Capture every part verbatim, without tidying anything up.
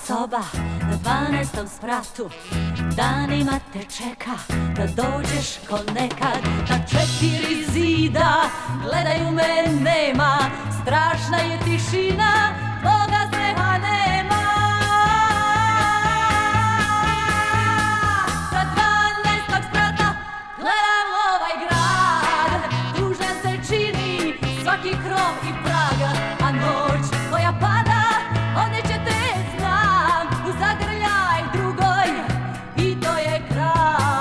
soba na dvanaestom spratu. Danima te čeka da dođeš ko nekad. Na četiri zida gledaju me, nema. Strašna je tišina, Boga smeha nema. Sa dvanaestog sprata gledam ovaj grad. Tužan se čini svaki krov i prag. A noć koja pada odneće te, znam, u zagrljaj drugoj i to je kraj.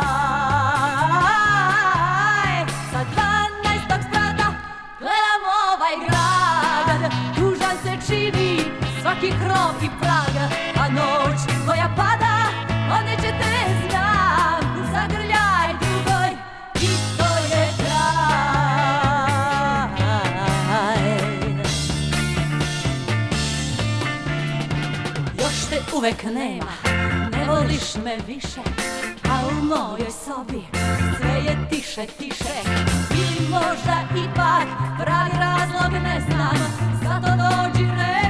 Sa dvanaestog sprata gledam ovaj grad. Tužan se čini svaki krov i prag. A noć koja pada odneće te, znam, u zagrljaj drugoj i to je kraj. Još te uvek nema, ne voliš me više, a u mojoj sobi sve je tiše, tiše. Ili možda ipak pravi razlog ne znam, zato dođi re.